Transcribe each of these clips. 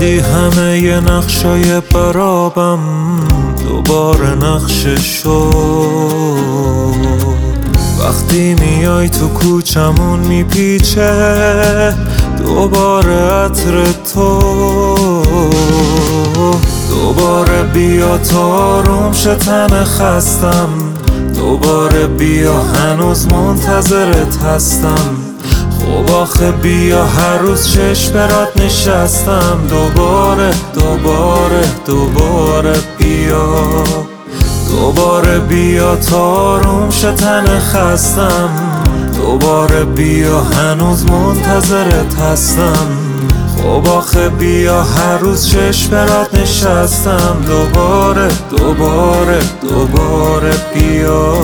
زدی همه ی نقشای برابم، دوباره نقشه شد. وقتی میای تو کوچمون میپیچه دوباره عطر تو. دوباره بیا تا آروم شه تن خستم، دوباره بیا هنوز منتظرت هستم. خب آخه بیا هر روز چشم برات نشستم. دوباره بیا، دوباره بیا تا آروم شه تن خستم. دوباره بیا هنوز منتظرت هستم. خب آخه بیا هر روز چشم برات نشستم. دوباره بیا.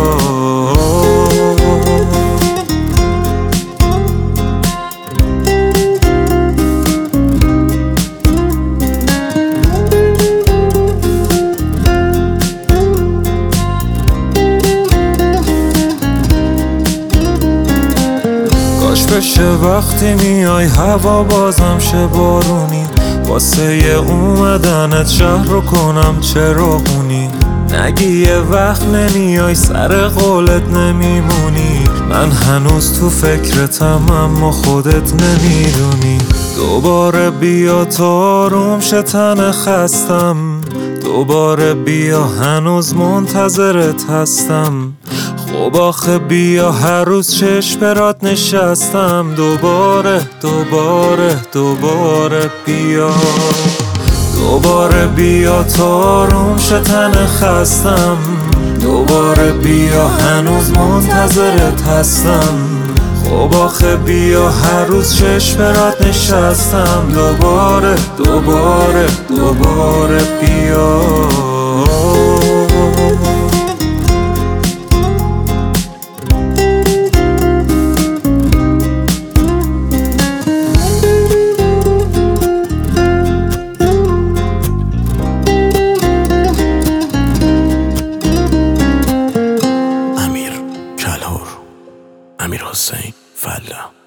کاش بشه وقتی میای هوا بازم شه بارونی، واسه یه اومدنت شهر رو کنم چراغونی. نگی یه وقت نمیای سر قولت نمیمونی، من هنوز تو فکرتم اما خودت نمیدونی. دوباره بیا تا آروم شه تن خستم. دوباره بیا هنوز منتظرت هستم. خب آخه بیا هر روز چشم برات نشستم. دوباره بیا. دوباره بیا تا آروم شه تن خستم. دوباره بیا هنوز منتظرت هستم. خب آخه بیا هر روز چشم برات نشستم. دوباره بیا. امیر حسین فله.